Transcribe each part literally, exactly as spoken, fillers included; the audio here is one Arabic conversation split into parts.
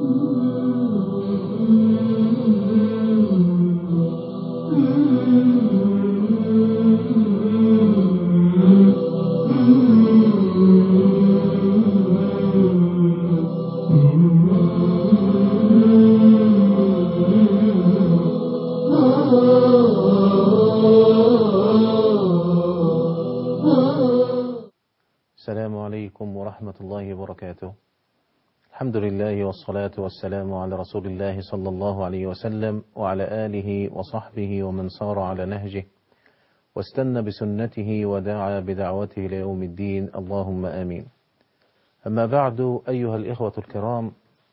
السلام عليكم ورحمة الله وبركاته. الحمد لله والصلاة والسلام على رسول الله صلى الله عليه وسلم وعلى آله وصحبه ومن سار على نهجه واستنى بسنته ودعا بدعوته ليوم الدين، اللهم آمين. أما بعد، أيها الإخوة الكرام،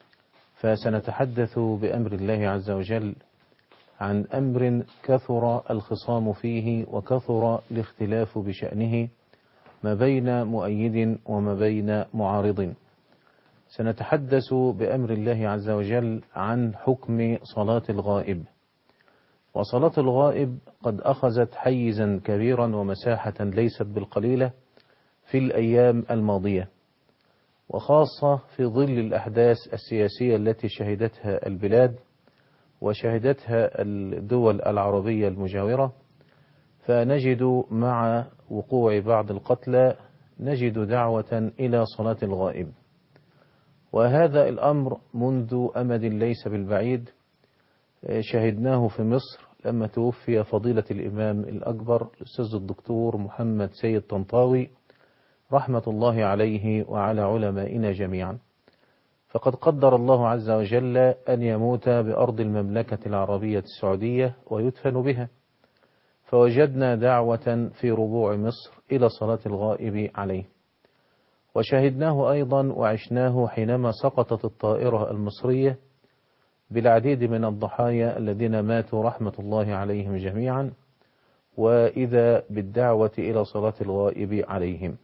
فسنتحدث بأمر الله عز وجل عن أمر كثر الخصام فيه وكثر الاختلاف بشأنه ما بين مؤيد وما بين معارض. سنتحدث بأمر الله عز وجل عن حكم صلاة الغائب. وصلاة الغائب قد أخذت حيزا كبيرا ومساحة ليست بالقليلة في الأيام الماضية، وخاصة في ظل الأحداث السياسية التي شهدتها البلاد وشهدتها الدول العربية المجاورة. فنجد مع وقوع بعض القتلى نجد دعوة إلى صلاة الغائب، وهذا الأمر منذ أمد ليس بالبعيد شهدناه في مصر لما توفي فضيلة الإمام الأكبر الأستاذ الدكتور محمد سيد طنطاوي رحمة الله عليه وعلى علمائنا جميعا. فقد قدر الله عز وجل أن يموت بأرض المملكة العربية السعودية ويدفن بها، فوجدنا دعوة في ربوع مصر إلى صلاة الغائب عليه. وشهدناه أيضا وعشناه حينما سقطت الطائرة المصرية بالعديد من الضحايا الذين ماتوا رحمة الله عليهم جميعا، وإذا بالدعوة إلى صلاة الغائب عليهم.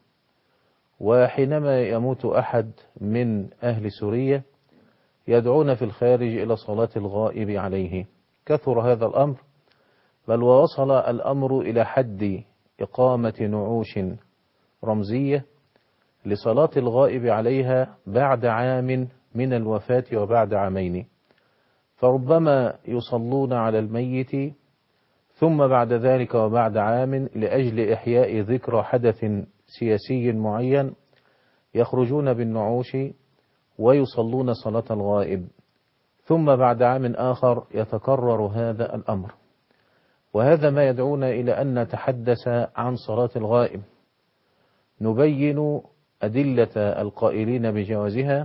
وحينما يموت أحد من أهل سوريا يدعون في الخارج إلى صلاة الغائب عليه. كثر هذا الأمر، بل ووصل الأمر إلى حد إقامة نعوش رمزية لصلاة الغائب عليها بعد عام من الوفاة وبعد عامين. فربما يصلون على الميت ثم بعد ذلك وبعد عام لأجل إحياء ذكرى حدث سياسي معين يخرجون بالنعوش ويصلون صلاة الغائب، ثم بعد عام آخر يتكرر هذا الأمر. وهذا ما يدعونا إلى أن نتحدث عن صلاة الغائب، نبين أدلة القائلين بجوازها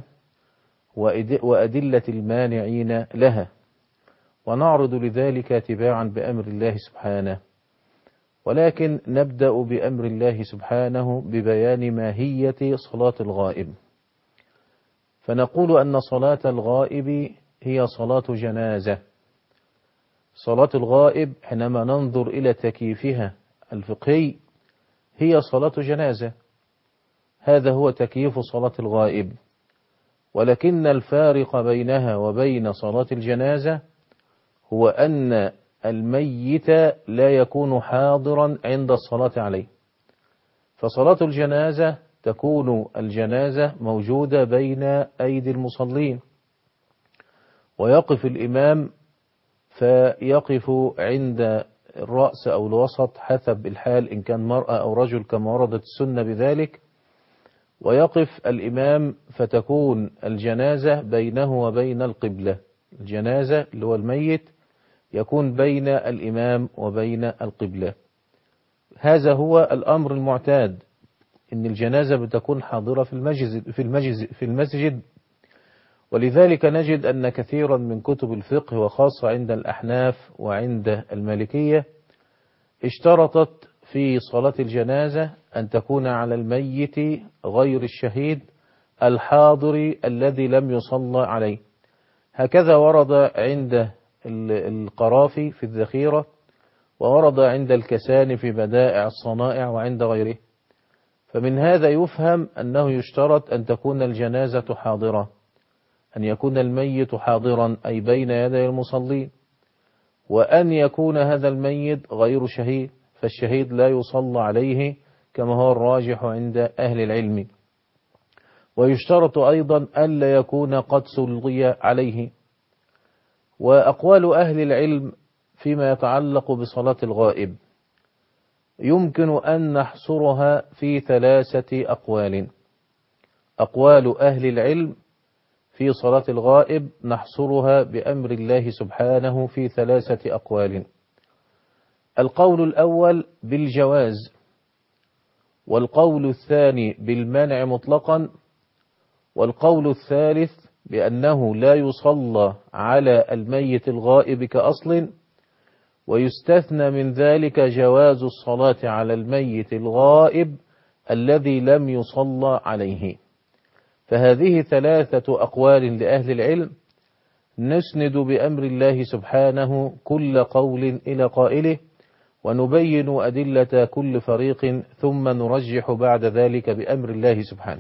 وأدلة المانعين لها، ونعرض لذلك تباعا بأمر الله سبحانه. ولكن نبدأ بأمر الله سبحانه ببيان ماهية صلاة الغائب. فنقول أن صلاة الغائب هي صلاة جنازة. صلاة الغائب حينما ننظر إلى تكييفها الفقهي هي صلاة جنازة، هذا هو تكييف صلاة الغائب. ولكن الفارق بينها وبين صلاة الجنازة هو أن الميت لا يكون حاضرا عند الصلاة عليه. فصلاة الجنازة تكون الجنازة موجودة بين أيدي المصلين، ويقف الإمام فيقف عند الرأس أو الوسط حسب الحال إن كان مرأة أو رجل كما وردت السنة بذلك، ويقف الإمام فتكون الجنازة بينه وبين القبلة. الجنازة اللي هو الميت يكون بين الإمام وبين القبلة. هذا هو الأمر المعتاد، إن الجنازة بتكون حاضرة في المسجد في المسجد في المسجد ولذلك نجد أن كثيرا من كتب الفقه وخاصة عند الأحناف وعند المالكية اشترطت في صلاة الجنازة أن تكون على الميت غير الشهيد الحاضر الذي لم يصلى عليه. هكذا ورد عند القرافي في الذخيرة، وورد عند الكساني في بدائع الصنائع وعند غيره. فمن هذا يفهم أنه يشترط أن تكون الجنازة حاضرة، أن يكون الميت حاضرا أي بين يدي المصلين، وأن يكون هذا الميت غير شهيد، فالشهيد لا يصلى عليه كما هو الراجح عند أهل العلم. ويشترط أيضا ألا يكون قد صلي عليه. وأقوال أهل العلم فيما يتعلق بصلاة الغائب يمكن أن نحصرها في ثلاثة أقوال. أقوال أهل العلم في صلاة الغائب نحصرها بأمر الله سبحانه في ثلاثة أقوال. القول الأول بالجواز، والقول الثاني بالمنع مطلقا، والقول الثالث بأنه لا يصلى على الميت الغائب كأصل، ويستثنى من ذلك جواز الصلاة على الميت الغائب الذي لم يصلى عليه. فهذه ثلاثة أقوال لأهل العلم، نسند بأمر الله سبحانه كل قول إلى قائله، ونبين أدلة كل فريق، ثم نرجح بعد ذلك بأمر الله سبحانه.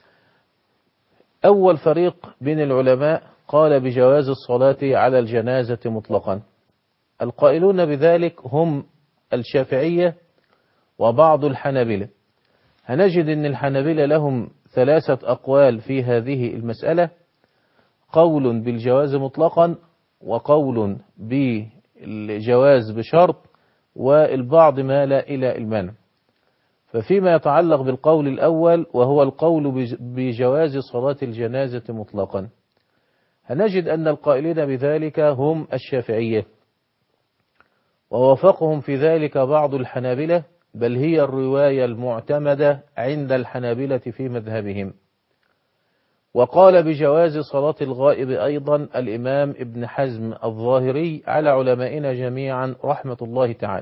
أول فريق من العلماء قال بجواز الصلاة على الجنازة مطلقا. القائلون بذلك هم الشافعية وبعض الحنابلة. هنجد أن الحنابلة لهم ثلاثة أقوال في هذه المسألة: قول بالجواز مطلقا، وقول بالجواز بشرط، والبعض مال إلى المنع. ففيما يتعلق بالقول الأول وهو القول بجواز صلاة الجنازة مطلقا، هنجد أن القائلين بذلك هم الشافعية، ووافقهم في ذلك بعض الحنابلة، بل هي الرواية المعتمدة عند الحنابلة في مذهبهم. وقال بجواز صلاة الغائب أيضا الإمام ابن حزم الظاهري على علمائنا جميعا رحمة الله تعالى.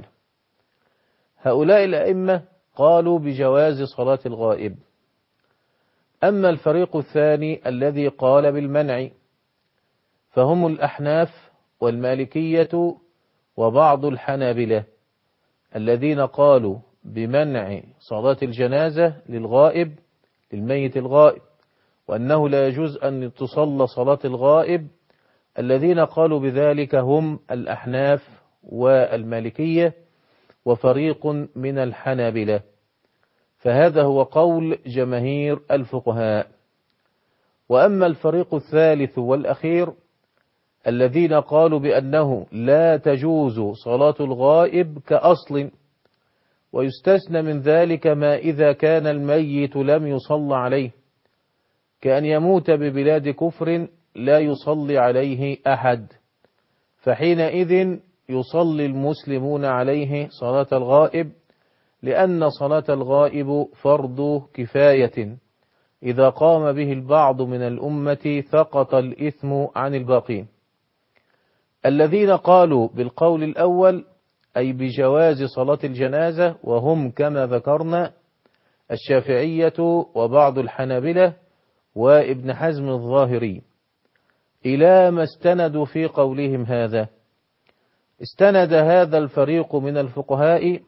هؤلاء الأئمة قالوا بجواز صلاة الغائب. أما الفريق الثاني الذي قال بالمنع فهم الأحناف والمالكية وبعض الحنابلة، الذين قالوا بمنع صلاة الجنازة للغائب للميت الغائب، وأنه لا يجوز أن تصلى صلاة الغائب. الذين قالوا بذلك هم الأحناف والمالكية وفريق من الحنابلة. فهذا هو قول جماهير الفقهاء. وأما الفريق الثالث والأخير الذين قالوا بأنه لا تجوز صلاة الغائب كأصل، ويستثنى من ذلك ما إذا كان الميت لم يصلى عليه، كأن يموت ببلاد كفر لا يصلي عليه أحد، فحينئذ يصلي المسلمون عليه صلاة الغائب، لأن صلاة الغائب فرض كفاية، إذا قام به البعض من الأمة سقط الإثم عن الباقين. الذين قالوا بالقول الأول أي بجواز صلاة الجنازة وهم كما ذكرنا الشافعية وبعض الحنابلة وابن حزم الظاهري. إلى ما استندوا في قولهم هذا؟ استند هذا الفريق من الفقهاء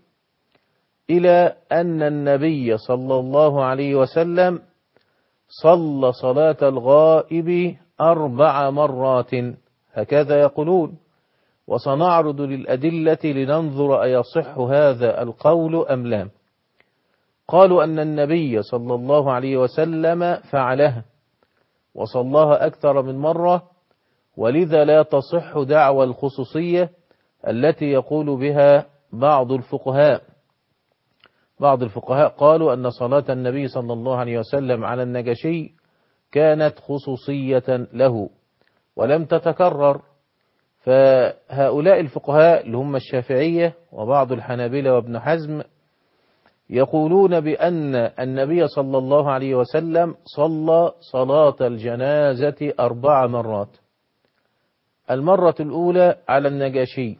إلى أن النبي صلى الله عليه وسلم صلى صلاة الغائب أربع مرات، هكذا يقولون. وسنعرض للأدلة لننظر أيصح هذا القول أم لا. قالوا أن النبي صلى الله عليه وسلم فعلها وصلاها أكثر من مرة، ولذا لا تصح دعوى الخصوصية التي يقول بها بعض الفقهاء. بعض الفقهاء قالوا أن صلاة النبي صلى الله عليه وسلم على النجاشي كانت خصوصية له ولم تتكرر. فهؤلاء الفقهاء اللي هم الشافعية وبعض الحنابلة وابن حزم يقولون بأن النبي صلى الله عليه وسلم صلى صلاة الجنازة أربع مرات. المرة الأولى على النجاشي،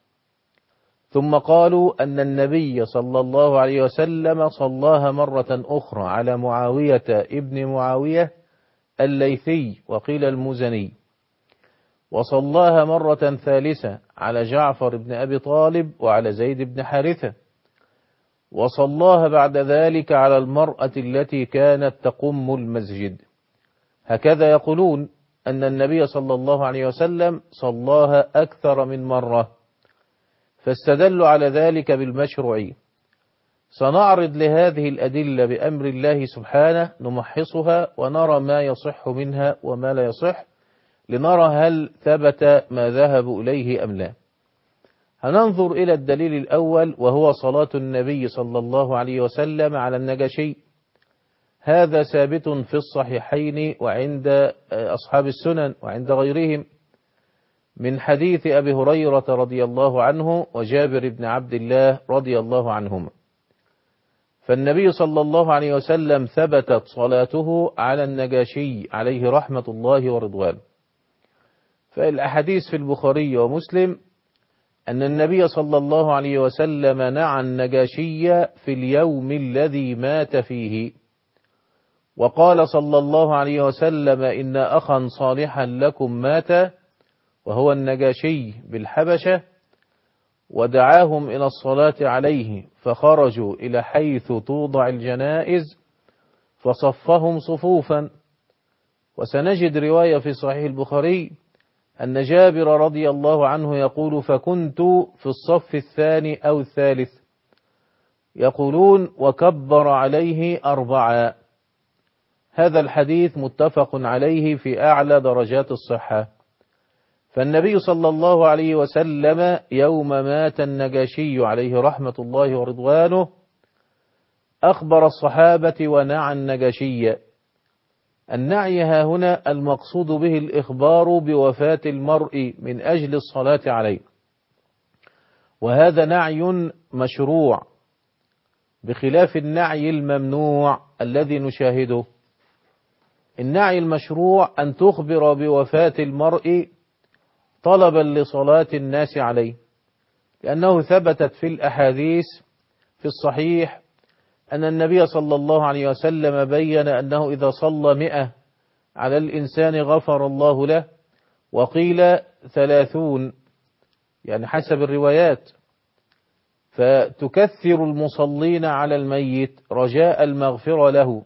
ثم قالوا أن النبي صلى الله عليه وسلم صلاها مرة أخرى على معاوية ابن معاوية الليثي وقيل المزني، وصلاها مرة ثالثة على جعفر بن أبي طالب وعلى زيد بن حارثة، وصلاها بعد ذلك على المرأة التي كانت تقم المسجد. هكذا يقولون أن النبي صلى الله عليه وسلم صلاها أكثر من مرة، فاستدلوا على ذلك بالمشروعية. سنعرض لهذه الأدلة بأمر الله سبحانه، نمحصها ونرى ما يصح منها وما لا يصح، لنرى هل ثبت ما ذهب إليه أم لا. هننظر إلى الدليل الأول، وهو صلاة النبي صلى الله عليه وسلم على النجاشي. هذا ثابت في الصحيحين وعند أصحاب السنن وعند غيرهم من حديث أبي هريرة رضي الله عنه وجابر بن عبد الله رضي الله عنهما. فالنبي صلى الله عليه وسلم ثبتت صلاته على النجاشي عليه رحمة الله ورضوانه. فالأحاديث في البخاري ومسلم أن النبي صلى الله عليه وسلم نعى النجاشي في اليوم الذي مات فيه، وقال صلى الله عليه وسلم: إن أخا صالحا لكم مات، وهو النجاشي بالحبشة، ودعاهم إلى الصلاة عليه، فخرجوا إلى حيث توضع الجنائز فصفهم صفوفا. وسنجد رواية في صحيح البخاري أن جابر رضي الله عنه يقول: فكنت في الصف الثاني أو الثالث، يقولون: وكبر عليه أربعة. هذا الحديث متفق عليه في أعلى درجات الصحة. فالنبي صلى الله عليه وسلم يوم مات النجاشي عليه رحمة الله ورضوانه أخبر الصحابة ونعى النجاشي. النعي ها هنا المقصود به الإخبار بوفاة المرء من أجل الصلاة عليه، وهذا نعي مشروع بخلاف النعي الممنوع الذي نشاهده. النعي المشروع أن تخبر بوفاة المرء طلبا لصلاة الناس عليه، لأنه ثبتت في الأحاديث في الصحيح أن النبي صلى الله عليه وسلم بين أنه إذا صلى مئة على الإنسان غفر الله له، وقيل ثلاثون، يعني حسب الروايات، فتكثر المصلين على الميت رجاء المغفرة له.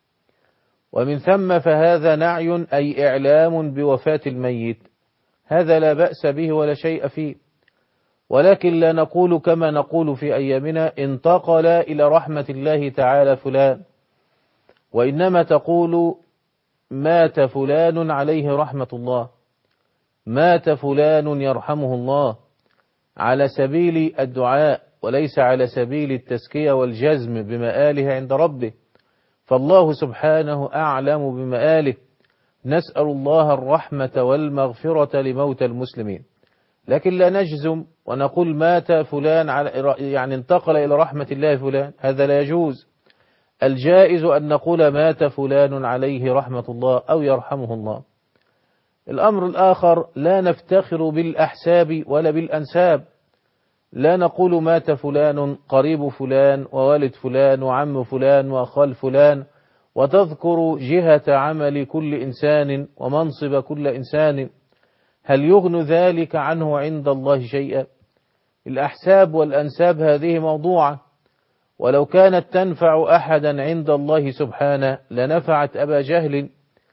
ومن ثم فهذا نعي أي إعلام بوفاة الميت، هذا لا بأس به ولا شيء فيه، ولكن لا نقول كما نقول في أيامنا: انتقل إلى رحمة الله تعالى فلان، وإنما تقول: مات فلان عليه رحمة الله، مات فلان يرحمه الله، على سبيل الدعاء وليس على سبيل التزكية والجزم بمآله عند ربه، فالله سبحانه أعلم بمآله. نسأل الله الرحمة والمغفرة لموتى المسلمين، لكن لا نجزم ونقول مات فلان على يعني انتقل إلى رحمة الله فلان، هذا لا يجوز. الجائز أن نقول مات فلان عليه رحمة الله أو يرحمه الله. الأمر الآخر: لا نفتخر بالأحساب ولا بالأنساب، لا نقول مات فلان قريب فلان ووالد فلان وعم فلان وخال فلان، وتذكر جهة عمل كل إنسان ومنصب كل إنسان. هل يغن ذلك عنه عند الله شيئا؟ الأحساب والأنساب هذه موضوعة، ولو كانت تنفع أحدا عند الله سبحانه لنفعت أبا جهل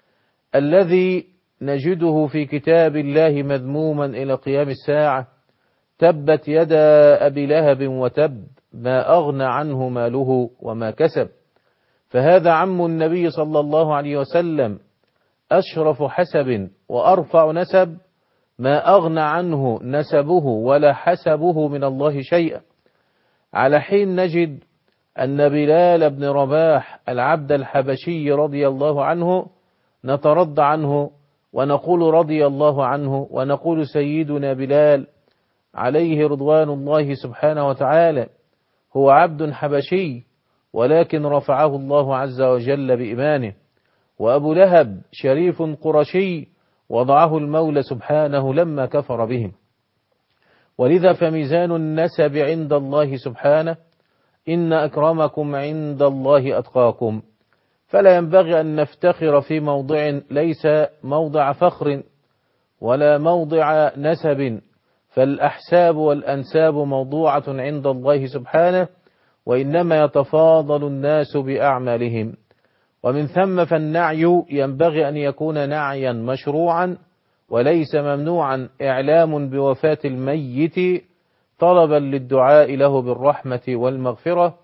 الذي نجده في كتاب الله مذموما إلى قيام الساعة: تبت يدا أبي لهب وتب، ما أغنى عنه ماله وما كسب. فهذا عم النبي صلى الله عليه وسلم أشرف حسب وأرفع نسب، ما أغنى عنه نسبه ولا حسبه من الله شيئا. على حين نجد أن بلال بن رباح العبد الحبشي رضي الله عنه نترضى عنه ونقول رضي الله عنه، ونقول سيدنا بلال عليه رضوان الله سبحانه وتعالى هو عبد حبشي، ولكن رفعه الله عز وجل بإيمانه. وأبو لهب شريف قرشي وضعه المولى سبحانه لما كفر بهم. ولذا فميزان النسب عند الله سبحانه: إن أكرمكم عند الله أتقاكم. فلا ينبغي أن نفتخر في موضع ليس موضع فخر ولا موضع نسب، فالأحساب والأنساب موضوعة عند الله سبحانه، وإنما يتفاضل الناس بأعمالهم. ومن ثم فالنعي ينبغي أن يكون نعيا مشروعا وليس ممنوعا، إعلام بوفاة الميت طلبا للدعاء له بالرحمة والمغفرة،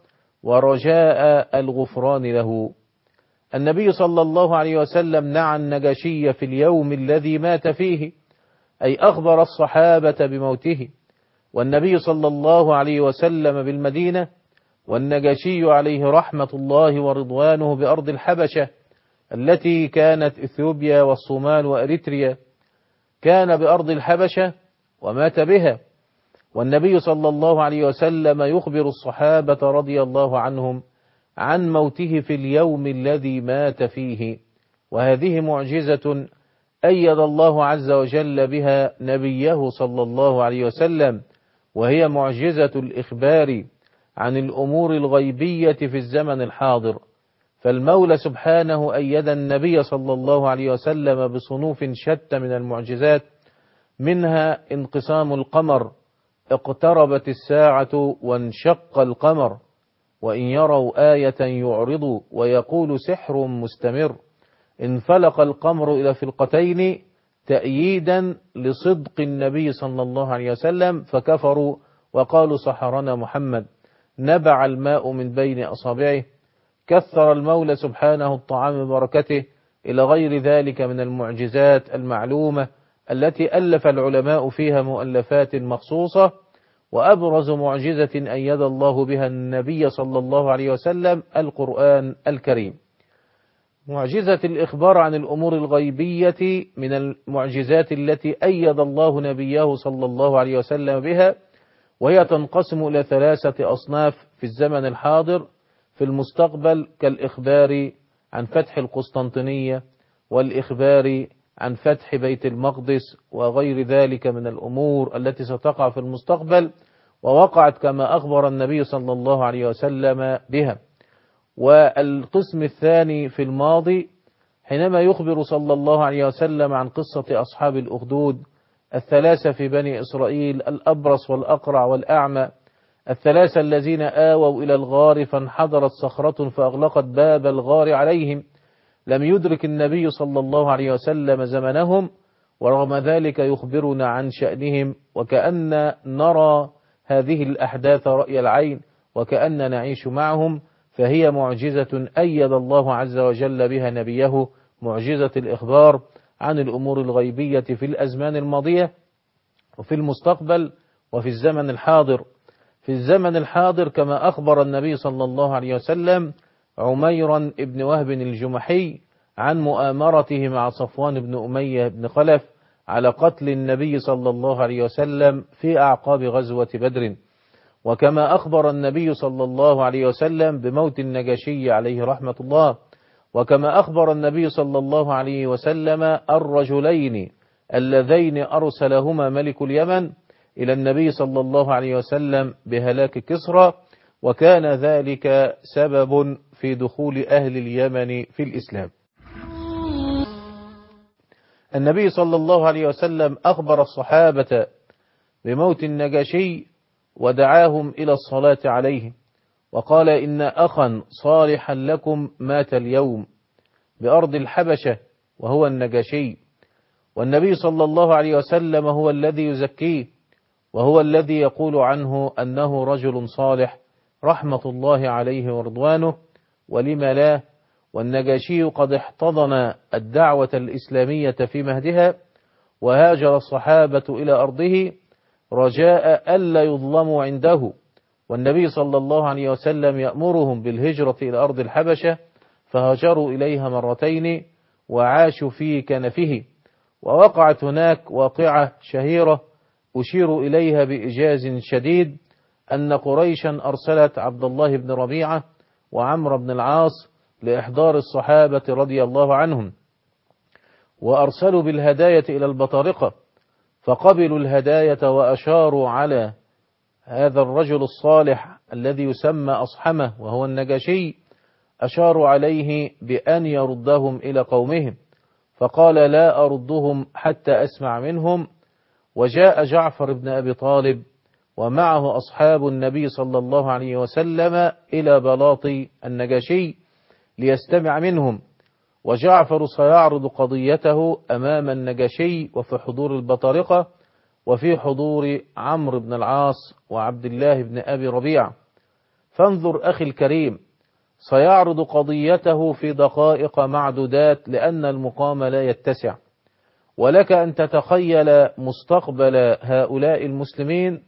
ورجاء الغفران له. النبي صلى الله عليه وسلم نعى النجاشي في اليوم الذي مات فيه، أي أخبر الصحابة بموته، والنبي صلى الله عليه وسلم بالمدينة، والنجاشي عليه رحمة الله ورضوانه بأرض الحبشة التي كانت إثيوبيا والصومال وأريتريا، كان بأرض الحبشة ومات بها. والنبي صلى الله عليه وسلم يخبر الصحابة رضي الله عنهم عن موته في اليوم الذي مات فيه، وهذه معجزة أيد الله عز وجل بها نبيه صلى الله عليه وسلم، وهي معجزة الإخبار عن الأمور الغيبية في الزمن الحاضر. فالمولى سبحانه أيد النبي صلى الله عليه وسلم بصنوف شتى من المعجزات، منها انقسام القمر، اقتربت الساعة وانشق القمر، وإن يروا آية يعرضوا ويقول سحر مستمر، انفلق القمر إلى فرقتين تأييدا لصدق النبي صلى الله عليه وسلم، فكفروا وقالوا سحرنا محمد، نبع الماء من بين أصابعه، كثر المولى سبحانه الطعام ببركته، إلى غير ذلك من المعجزات المعلومة التي ألف العلماء فيها مؤلفات مخصوصة. وأبرز معجزة أيد الله بها النبي صلى الله عليه وسلم القرآن الكريم. معجزة الإخبار عن الأمور الغيبية من المعجزات التي أيد الله نبيه صلى الله عليه وسلم بها، وهي تنقسم إلى ثلاثة أصناف في الزمن الحاضر. في المستقبل كالإخبار عن فتح القسطنطينية، والإخبار عن فتح بيت المقدس، وغير ذلك من الأمور التي ستقع في المستقبل ووقعت كما أخبر النبي صلى الله عليه وسلم بها. والقسم الثاني في الماضي، حينما يخبر صلى الله عليه وسلم عن قصة أصحاب الأخدود الثلاثة في بني إسرائيل، الأبرص والأقرع والأعمى، الثلاثة الذين آووا إلى الغار فانحدرت صخرة فأغلقت باب الغار عليهم. لم يدرك النبي صلى الله عليه وسلم زمنهم، ورغم ذلك يخبرنا عن شأنهم، وكأن نرى هذه الأحداث رأي العين، وكأن نعيش معهم. فهي معجزة أيد الله عز وجل بها نبيه، معجزة الإخبار عن الأمور الغيبية في الأزمان الماضية وفي المستقبل وفي الزمن الحاضر. في الزمن الحاضر كما أخبر النبي صلى الله عليه وسلم عميرا ابن وهب الجمحي عن مؤامرته مع صفوان بن أمية بن خلف على قتل النبي صلى الله عليه وسلم في أعقاب غزوة بدر، وكما أخبر النبي صلى الله عليه وسلم بموت النجاشي عليه رحمة الله، وكما أخبر النبي صلى الله عليه وسلم الرجلين اللذين أرسلهما ملك اليمن إلى النبي صلى الله عليه وسلم بهلاك كسرى، وكان ذلك سبب في دخول أهل اليمن في الإسلام. النبي صلى الله عليه وسلم أخبر الصحابة بموت النجاشي ودعاهم إلى الصلاة عليه، وقال إن أخا صالحا لكم مات اليوم بأرض الحبشة وهو النجاشي، والنبي صلى الله عليه وسلم هو الذي يزكيه، وهو الذي يقول عنه أنه رجل صالح رحمة الله عليه ورضوانه، ولما لا، والنجاشي قد احتضن الدعوة الإسلامية في مهدها، وهاجر الصحابة إلى أرضه رجاء ألا يظلموا عنده، والنبي صلى الله عليه وسلم يأمرهم بالهجرة إلى أرض الحبشة، فهاجروا إليها مرتين وعاشوا في كنفه. ووقعت هناك واقعة شهيرة أشير إليها بإجاز شديد، أن قريشا أرسلت عبد الله بن ربيعة وعمر بن العاص لإحضار الصحابة رضي الله عنهم، وأرسلوا بالهداية إلى البطارقة، فقبلوا الهداية وأشاروا على هذا الرجل الصالح الذي يسمى أصحمة وهو النجاشي، أشاروا عليه بأن يردهم إلى قومهم، فقال لا أردهم حتى أسمع منهم. وجاء جعفر بن أبي طالب ومعه أصحاب النبي صلى الله عليه وسلم إلى بلاط النجاشي ليستمع منهم، وجعفر سيعرض قضيته أمام النجاشي وفي حضور البطارقة وفي حضور عمرو بن العاص وعبد الله بن أبي ربيعة. فانظر أخي الكريم، سيعرض قضيته في دقائق معدودات لأن المقام لا يتسع، ولك أن تتخيل مستقبل هؤلاء المسلمين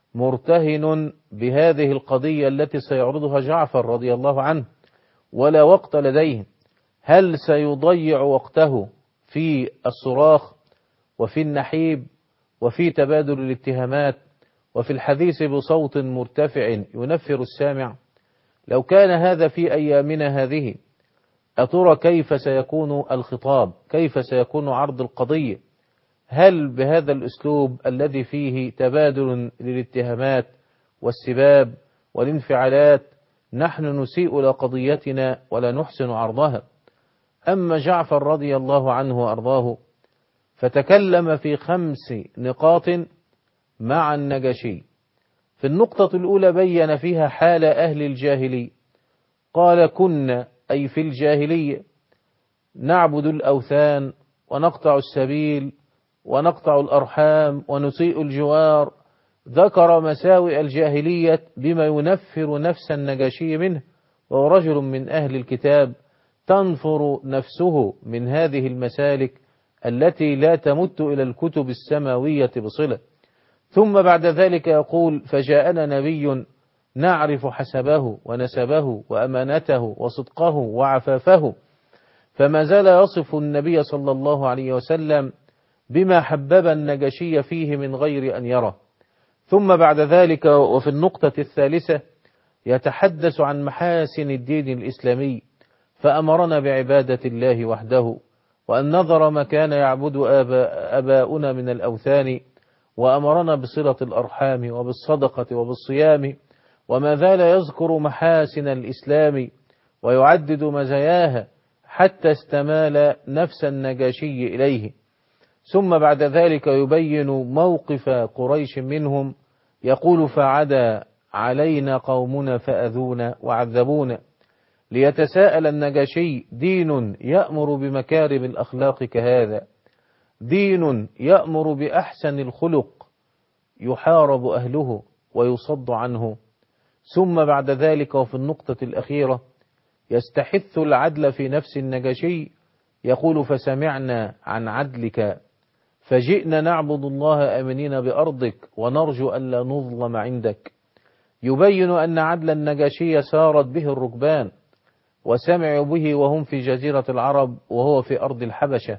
مرتهن بهذه القضية التي سيعرضها جعفر رضي الله عنه، ولا وقت لديهم. هل سيضيع وقته في الصراخ وفي النحيب وفي تبادل الاتهامات وفي الحديث بصوت مرتفع ينفر السامع؟ لو كان هذا في أيامنا هذه، أترى كيف سيكون الخطاب؟ كيف سيكون عرض القضية؟ هل بهذا الأسلوب الذي فيه تبادل للاتهامات والسباب والانفعالات نحن نسيء لقضيتنا ولا نحسن عرضها؟ أما جعفر رضي الله عنه وأرضاه فتكلم في خمس نقاط مع النجاشي. في النقطة الأولى بين فيها حال أهل الجاهلية، قال: كنا أي في الجاهلية نعبد الأوثان ونقطع السبيل ونقطع الأرحام ونسيء الجوار. ذكر مساوئ الجاهلية بما ينفر نفس النجاشي منه، وهو رجل من أهل الكتاب تنفر نفسه من هذه المسالك التي لا تمت إلى الكتب السماوية بصلة. ثم بعد ذلك يقول: فجاءنا نبي نعرف حسبه ونسبه وأمانته وصدقه وعفافه، فما زال يصف النبي صلى الله عليه وسلم بما حبب النجاشي فيه من غير أن يره. ثم بعد ذلك وفي النقطة الثالثة يتحدث عن محاسن الدين الإسلامي، فأمرنا بعبادة الله وحده، وأن نظر ما كان يعبد آباؤنا من الأوثان، وأمرنا بصلة الأرحام وبالصدقة وبالصيام، وما زال يذكر محاسن الإسلام ويعدد مزاياها حتى استمال نفس النجاشي إليه. ثم بعد ذلك يبين موقف قريش منهم، يقول: فعدا علينا قومنا فأذونا وعذبونا. ليتساءل النجاشي: دين يأمر بمكارم الأخلاق كهذا، دين يأمر بأحسن الخلق يحارب أهله ويصد عنه؟ ثم بعد ذلك وفي النقطة الأخيرة يستحث العدل في نفس النجاشي، يقول: فسمعنا عن عدلك فجئنا نعبد الله آمنين بأرضك ونرجو ألا نظلم عندك. يبين أن عدل النجاشي سارت به الركبان وسمعوا به وهم في جزيرة العرب وهو في أرض الحبشة.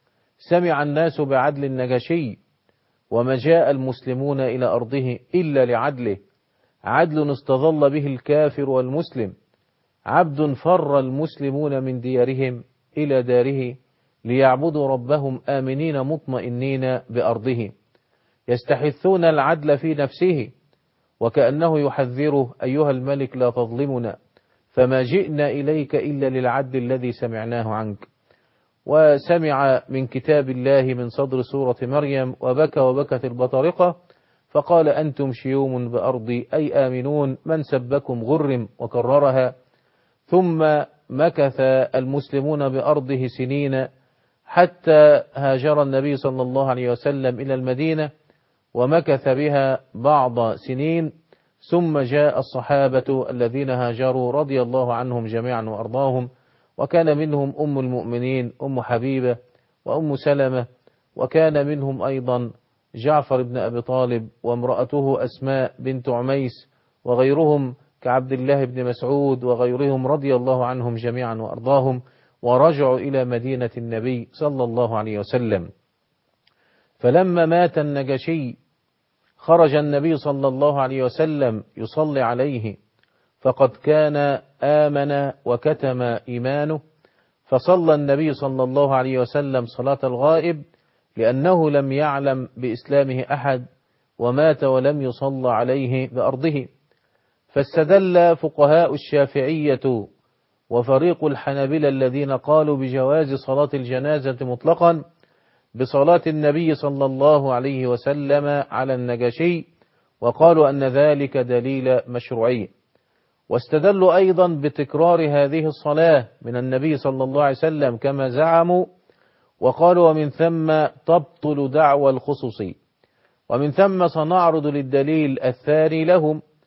سمع الناس بعدل النجاشي، وما جاء المسلمون إلى أرضه إلا لعدله، عدل استظل به الكافر والمسلم، عبد فر المسلمون من ديارهم إلى داره ليعبدوا ربهم آمنين مطمئنين بأرضه. يستحثون العدل في نفسه وكأنه يحذره: أيها الملك لا تظلمنا، فما جئنا إليك إلا للعدل الذي سمعناه عنك. وسمع من كتاب الله من صدر سورة مريم: وبكى وبكت البطارقة فقال: أنتم شيوم بأرضي أي آمنون، من سبكم غرم، وكررها. ثم مكث المسلمون بأرضه سنين حتى هاجر النبي صلى الله عليه وسلم إلى المدينة ومكث بها بعض سنين، ثم جاء الصحابة الذين هاجروا رضي الله عنهم جميعا وأرضاهم، وكان منهم أم المؤمنين أم حبيبة وأم سلمة، وكان منهم أيضا جعفر بن أبي طالب وامرأته أسماء بنت عميس وغيرهم كعبد الله بن مسعود وغيرهم رضي الله عنهم جميعا وأرضاهم، ورجعوا إلى مدينة النبي صلى الله عليه وسلم. فلما مات النجاشي خرج النبي صلى الله عليه وسلم يصلي عليه، فقد كان آمن وكتم إيمانه، فصلى النبي صلى الله عليه وسلم صلاة الغائب لأنه لم يعلم بإسلامه أحد، ومات ولم يصلى عليه بأرضه. فاستدل فقهاء الشافعية وفريق الحنابلة الذين قالوا بجواز صلاة الجنازة مطلقا بصلاة النبي صلى الله عليه وسلم على النجاشي، وقالوا أن ذلك دليل مشروعية. واستدلوا أيضا بتكرار هذه الصلاة من النبي صلى الله عليه وسلم كما زعموا، وقالوا ومن ثم تبطل دعوى الخصوصي، ومن ثم سنعرض للدليل الثاني لهم،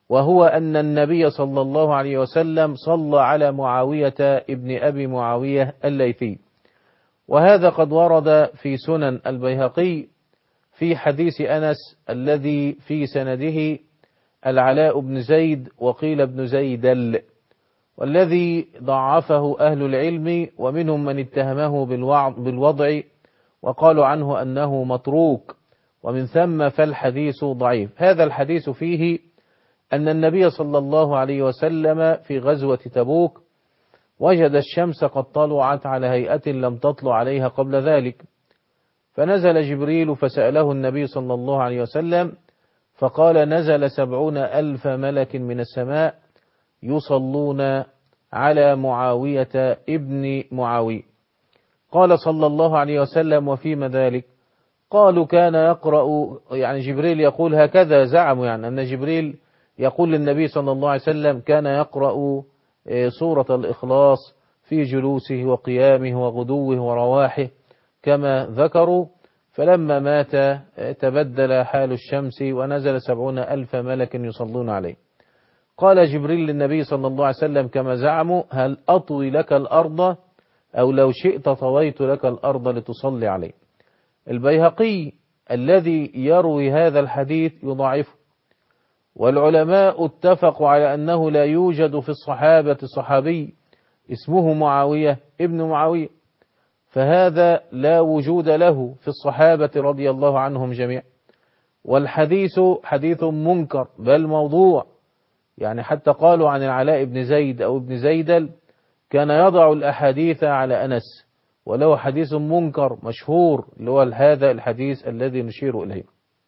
وهو أن النبي صلى الله عليه وسلم صلى على معاوية ابن أبي معاوية الليثي، وهذا قد ورد في سنن البيهقي في حديث أنس الذي في سنده العلاء بن زيد وقيل ابن زيدل، والذي ضعفه أهل العلم، ومنهم من اتهمه بالوضع وقالوا عنه أنه متروك، ومن ثم فالحديث ضعيف. هذا الحديث فيه أن النبي صلى الله عليه وسلم في غزوة تبوك وجد الشمس قد طلعت على هيئة لم تطلع عليها قبل ذلك، فنزل جبريل فسأله النبي صلى الله عليه وسلم فقال: نزل سبعون ألف ملك من السماء يصلون على معاوية ابن معاوية. قال صلى الله عليه وسلم: وفيما ذلك؟ قالوا: كان يقرأ، يعني جبريل يقول هكذا، زعموا يعني أن جبريل يقول للنبي صلى الله عليه وسلم كان يقرأ سورة الإخلاص في جلوسه وقيامه وغدوه ورواحه كما ذكروا، فلما مات تبدل حال الشمس ونزل سبعون ألف ملك يصلون عليه. قال جبريل للنبي صلى الله عليه وسلم كما زعموا: هل أطوي لك الأرض أو لو شئت طويت لك الأرض لتصلي عليه. البيهقي الذي يروي هذا الحديث يضعفه، والعلماء اتفقوا على أنه لا يوجد في الصحابة صحابي اسمه معاوية ابن معاوية، فهذا لا وجود له في الصحابة رضي الله عنهم جميعا، والحديث حديث منكر بل موضوع. يعني حتى قالوا عن العلاء بن زيد أو ابن زيدل كان يضع الأحاديث على أنس، وله حديث منكر مشهور اللي هو هذا الحديث الذي نشير إليه.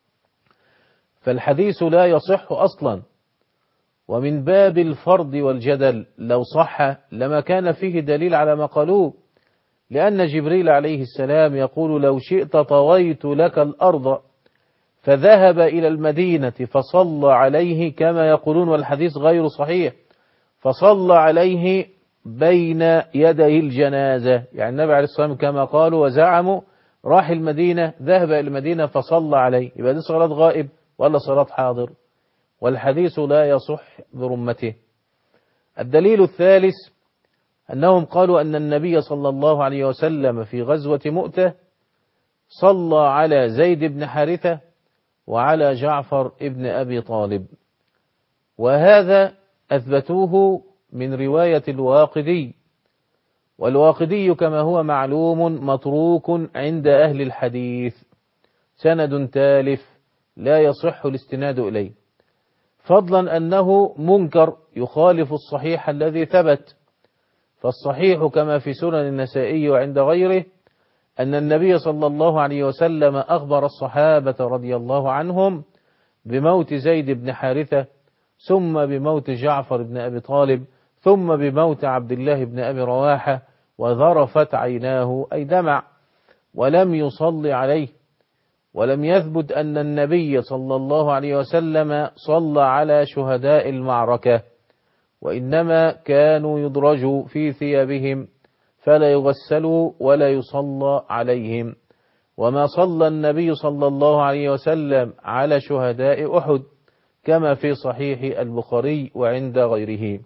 فالحديث لا يصح أصلا، ومن باب الفرض والجدل لو صح لما كان فيه دليل على ما قالوه، لأن جبريل عليه السلام يقول: لو شئت طويت لك الأرض، فذهب إلى المدينة فصلى عليه كما يقولون، والحديث غير صحيح، فصلى عليه بين يدي الجنازة. يعني النبي عليه الصلاة والسلام كما قالوا وزعموا راح المدينة، ذهب إلى المدينة فصلى عليه، يبقى دي صلاة غائب ولا صلاة حاضر؟ والحديث لا يصح برمته. الدليل الثالث أنهم قالوا أن النبي صلى الله عليه وسلم في غزوة مؤتة صلى على زيد بن حارثة وعلى جعفر ابن أبي طالب، وهذا أثبتوه من رواية الواقدي، والواقدي كما هو معلوم متروك عند أهل الحديث، سند تالف لا يصح الاستناد إليه، فضلا أنه منكر يخالف الصحيح الذي ثبت. فالصحيح كما في سنن النسائي وعند غيره أن النبي صلى الله عليه وسلم أخبر الصحابة رضي الله عنهم بموت زيد بن حارثة، ثم بموت جعفر بن أبي طالب، ثم بموت عبد الله بن أبي رواحة، وذرفت عيناه أي دمع، ولم يصلي عليه. ولم يثبت أن النبي صلى الله عليه وسلم صلى على شهداء المعركة، وإنما كانوا يدرجوا في ثيابهم فلا يغسلوا ولا يصلى عليهم. وما صلى النبي صلى الله عليه وسلم على شهداء أحد كما في صحيح البخاري وعند غيره.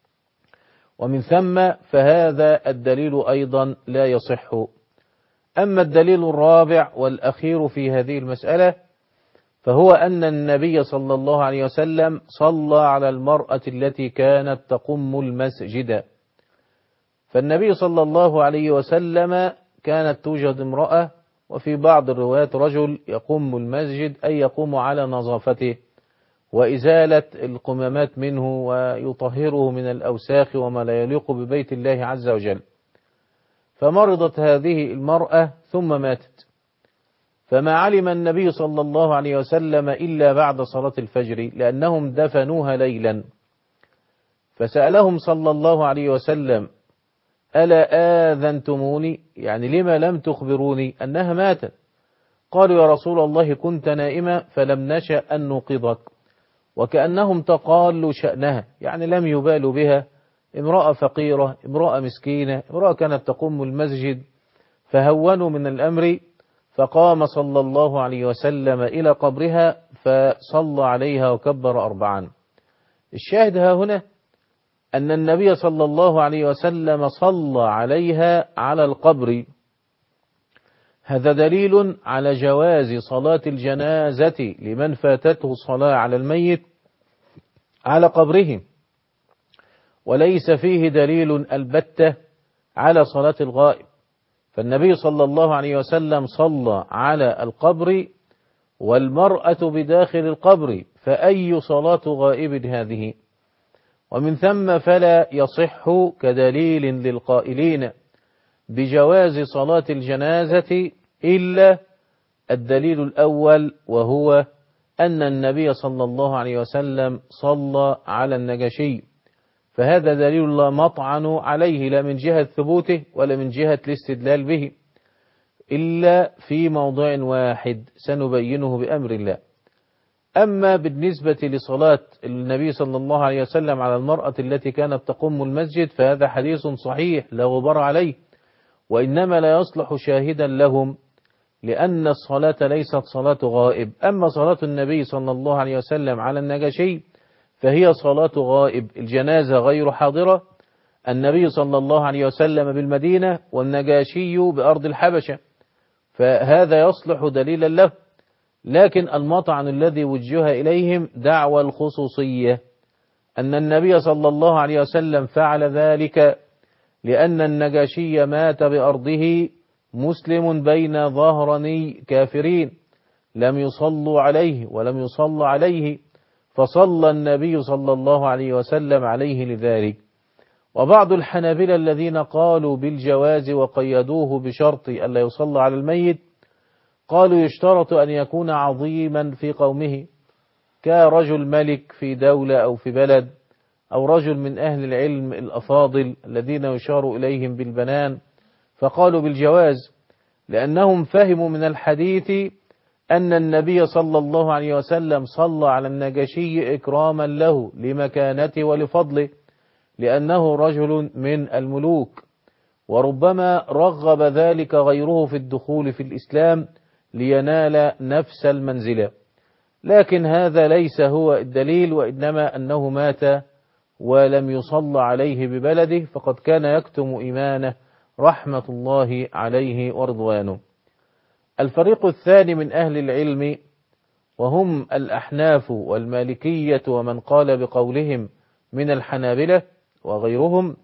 ومن ثم فهذا الدليل أيضا لا يصح. أما الدليل الرابع والأخير في هذه المسألة فهو أن النبي صلى الله عليه وسلم صلى على المرأة التي كانت تقم المسجد. فالنبي صلى الله عليه وسلم كانت توجد امرأة، وفي بعض الروايات رجل يقوم المسجد أي يقوم على نظافته وإزالة القمامات منه ويطهره من الأوساخ وما لا يليق ببيت الله عز وجل. فمرضت هذه المرأة ثم ماتت، فما علم النبي صلى الله عليه وسلم إلا بعد صلاة الفجر، لأنهم دفنوها ليلا. فسألهم صلى الله عليه وسلم: ألا آذنتموني؟ يعني لما لم تخبروني أنها ماتت؟ قالوا: يا رسول الله كنت نائمة فلم نشأ أن نوقظك. وكأنهم تقالوا شأنها، يعني لم يبالوا بها، امرأة فقيرة، امرأة مسكينة، امرأة كانت تقوم المسجد، فهونوا من الأمر. فقام صلى الله عليه وسلم إلى قبرها فصلى عليها وكبر أربعا. الشاهد ها هنا أن النبي صلى الله عليه وسلم صلى عليها على القبر. هذا دليل على جواز صلاة الجنازة لمن فاتته الصلاة على الميت على قبره، وليس فيه دليل البتة على صلاة الغائب. فالنبي صلى الله عليه وسلم صلى على القبر والمرأة بداخل القبر، فأي صلاة غائب هذه؟ ومن ثم فلا يصح كدليل للقائلين بجواز صلاة الجنازة إلا الدليل الأول، وهو أن النبي صلى الله عليه وسلم صلى على النجاشي، فهذا دليل لا مطعن عليه لا من جهة ثبوته ولا من جهة الاستدلال به، إلا في موضع واحد سنبينه بأمر الله. أما بالنسبة لصلاة النبي صلى الله عليه وسلم على المرأة التي كانت تقوم المسجد فهذا حديث صحيح لا غبار عليه، وإنما لا يصلح شاهدا لهم، لأن الصلاة ليست صلاة غائب. أما صلاة النبي صلى الله عليه وسلم على النجاشي فهي صلاة غائب، الجنازة غير حاضرة، النبي صلى الله عليه وسلم بالمدينة والنجاشي بأرض الحبشة، فهذا يصلح دليلا له. لكن المطعن الذي وجه إليهم دعوى الخصوصية، أن النبي صلى الله عليه وسلم فعل ذلك لأن النجاشي مات بأرضه مسلم بين ظهرني كافرين لم يصلوا عليه ولم يصل عليه، فصلى النبي صلى الله عليه وسلم عليه لذلك. وبعض الحنابلة الذين قالوا بالجواز وقيدوه بشرط ألا يصلى على الميت قالوا يشترط أن يكون عظيما في قومه، كرجل ملك في دولة أو في بلد، أو رجل من أهل العلم الأفاضل الذين يشار إليهم بالبنان، فقالوا بالجواز لأنهم فهموا من الحديث أن النبي صلى الله عليه وسلم صلى على النجاشي إكراما له لمكانته ولفضله، لأنه رجل من الملوك، وربما رغب ذلك غيره في الدخول في الإسلام لينال نفس المنزلة. لكن هذا ليس هو الدليل، وإنما أنه مات ولم يصلى عليه ببلده، فقد كان يكتم إيمانه رحمة الله عليه ورضوانه. الفريق الثاني من أهل العلم وهم الأحناف والمالكية ومن قال بقولهم من الحنابلة وغيرهم،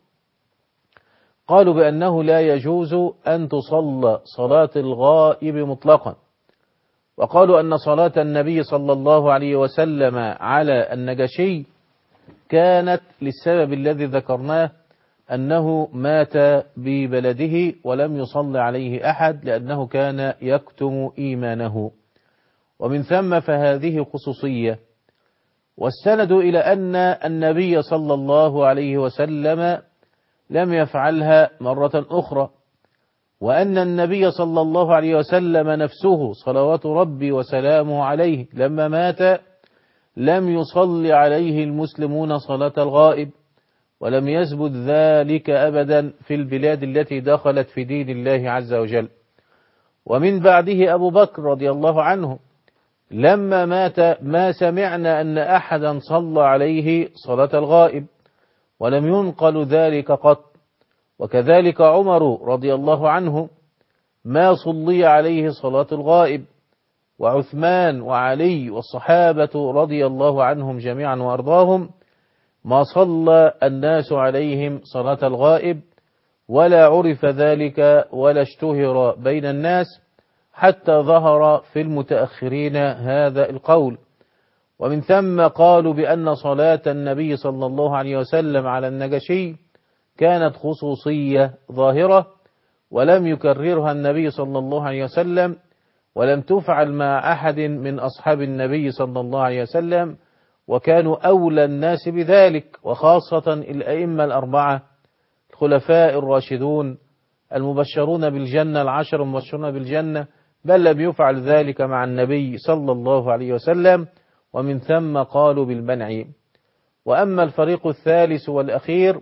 قالوا بأنه لا يجوز أن تصلى صلاة الغائب مطلقا، وقالوا أن صلاة النبي صلى الله عليه وسلم على النجاشي كانت للسبب الذي ذكرناه، أنه مات ببلده ولم يصلي عليه أحد لأنه كان يكتم إيمانه، ومن ثم فهذه خصوصية. والسند إلى أن النبي صلى الله عليه وسلم لم يفعلها مرة أخرى، وأن النبي صلى الله عليه وسلم نفسه صلوات ربي وسلامه عليه لما مات لم يصلي عليه المسلمون صلاة الغائب، ولم يثبت ذلك أبدا في البلاد التي دخلت في دين الله عز وجل. ومن بعده أبو بكر رضي الله عنه لما مات ما سمعنا أن أحدا صلى عليه صلاة الغائب، ولم ينقل ذلك قط. وكذلك عمر رضي الله عنه ما صلي عليه صلاة الغائب، وعثمان وعلي والصحابة رضي الله عنهم جميعا وأرضاهم ما صلى الناس عليهم صلاة الغائب، ولا عرف ذلك ولا اشتهر بين الناس حتى ظهر في المتأخرين هذا القول. ومن ثم قالوا بأن صلاة النبي صلى الله عليه وسلم على النجاشي كانت خصوصية ظاهرة، ولم يكررها النبي صلى الله عليه وسلم، ولم تفعل مع أحد من أصحاب النبي صلى الله عليه وسلم، وكانوا أولى الناس بذلك، وخاصة الأئمة الأربعة الخلفاء الراشدون المبشرون بالجنة، العشر المبشرون بالجنة، بل لم يفعل ذلك مع النبي صلى الله عليه وسلم، ومن ثم قالوا بالمنع. وأما الفريق الثالث والأخير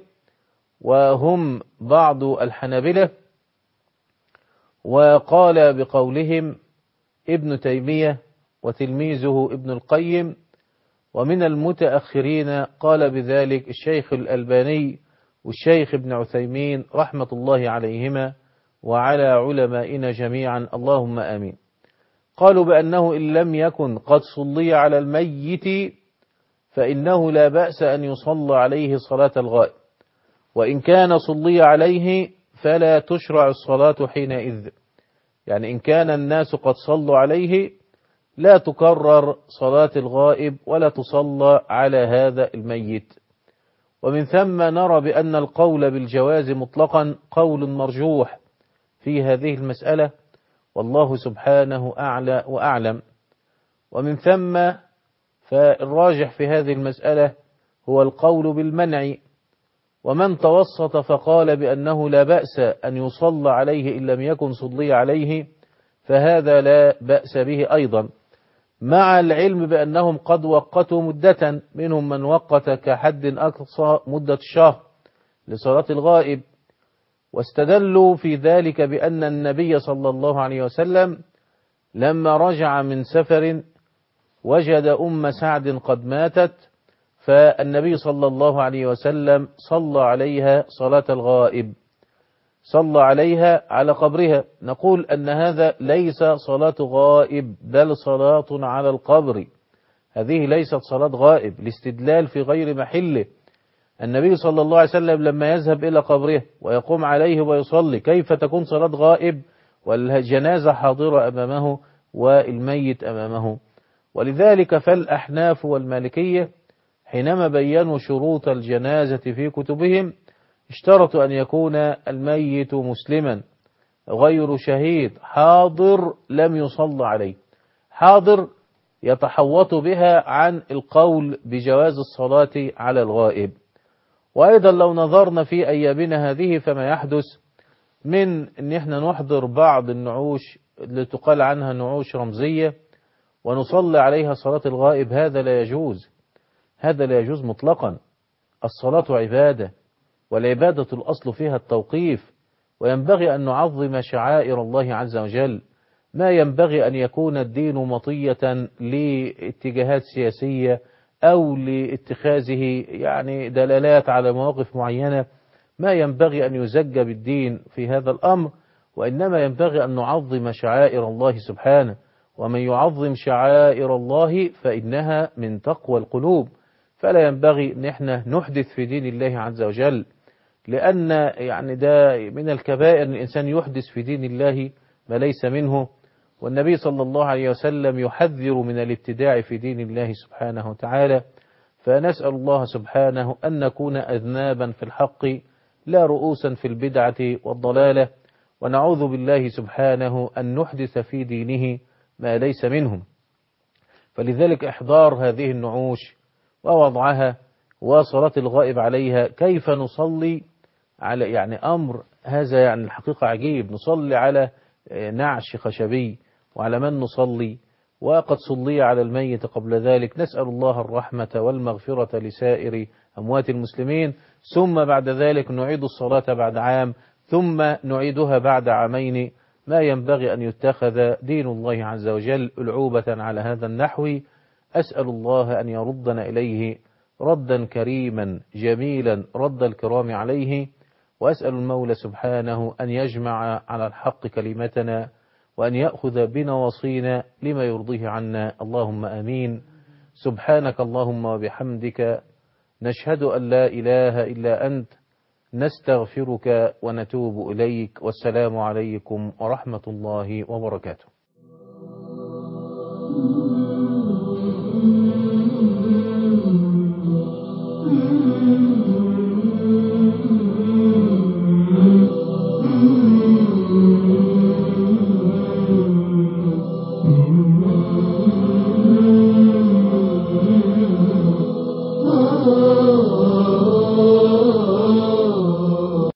وهم بعض الحنابلة، وقال بقولهم ابن تيمية وتلميذه ابن القيم، ومن المتأخرين قال بذلك الشيخ الألباني والشيخ ابن عثيمين رحمة الله عليهما وعلى علمائنا جميعا اللهم آمين. قالوا بأنه إن لم يكن قد صلي على الميت فإنه لا بأس أن يصلى عليه صلاة الغائب، وإن كان صلي عليه فلا تشرع الصلاة حينئذ. يعني إن كان الناس قد صلوا عليه لا تكرر صلاة الغائب ولا تصلى على هذا الميت. ومن ثم نرى بأن القول بالجواز مطلقا قول مرجوح في هذه المسألة، والله سبحانه أعلى وأعلم. ومن ثم فالراجح في هذه المسألة هو القول بالمنع، ومن توسط فقال بأنه لا بأس أن يصلى عليه إن لم يكن صلي عليه فهذا لا بأس به أيضا، مع العلم بأنهم قد وقتوا مدة، منهم من وقت كحد أقصى مدة الشهر لصلاة الغائب، واستدلوا في ذلك بأن النبي صلى الله عليه وسلم لما رجع من سفر وجد أم سعد قد ماتت، فالنبي صلى الله عليه وسلم صلى عليها صلاة الغائب، صلى عليها على قبرها. نقول أن هذا ليس صلاة غائب بل صلاة على القبر، هذه ليست صلاة غائب، الاستدلال في غير محله. النبي صلى الله عليه وسلم لما يذهب إلى قبره ويقوم عليه ويصلي كيف تكون صلاة غائب والجنازة حاضرة أمامه والميت أمامه؟ ولذلك فالأحناف والمالكية حينما بيّنوا شروط الجنازة في كتبهم اشترطوا أن يكون الميت مسلما غير شهيد حاضر لم يصلى عليه، حاضر يتحوط بها عن القول بجواز الصلاة على الغائب. وأيضا لو نظرنا في أيامنا هذه فما يحدث من أن احنا نحضر بعض النعوش اللي تقال عنها نعوش رمزية ونصلي عليها صلاة الغائب، هذا لا يجوز، هذا لا يجوز مطلقا. الصلاة عبادة، والعبادة الأصل فيها التوقيف، وينبغي أن نعظم شعائر الله عز وجل. ما ينبغي أن يكون الدين مطية لاتجاهات سياسية أو لاتخاذه يعني دلالات على مواقف معينة، ما ينبغي أن يزج بالدين في هذا الأمر، وإنما ينبغي أن نعظم شعائر الله سبحانه، ومن يعظم شعائر الله فإنها من تقوى القلوب. فلا ينبغي أن احنا نحدث في دين الله عز وجل، لأن يعني ده من الكبائر أن الإنسان يحدث في دين الله ما ليس منه، والنبي صلى الله عليه وسلم يحذر من الابتداع في دين الله سبحانه وتعالى. فنسأل الله سبحانه أن نكون أذنابا في الحق لا رؤوسا في البدعة والضلالة، ونعوذ بالله سبحانه أن نحدث في دينه ما ليس منهم. فلذلك إحضار هذه النعوش ووضعها وصلاة الغائب عليها، كيف نصلي على يعني أمر هذا يعني الحقيقة عجيب، نصلي على نعش خشبي وعلى من نصلي وقد صلي على الميت قبل ذلك. نسأل الله الرحمة والمغفرة لسائر أموات المسلمين، ثم بعد ذلك نعيد الصلاة بعد عام، ثم نعيدها بعد عامين. ما ينبغي أن يتخذ دين الله عز وجل ألعوبة على هذا النحو. أسأل الله أن يردنا إليه ردا كريما جميلا رد الكرام عليه، وأسأل المولى سبحانه أن يجمع على الحق كلمتنا وأن يأخذ بنواصينا لما يرضيه عنا، اللهم آمين. سبحانك اللهم وبحمدك، نشهد أن لا إله إلا أنت، نستغفرك ونتوب إليك، والسلام عليكم ورحمة الله وبركاته.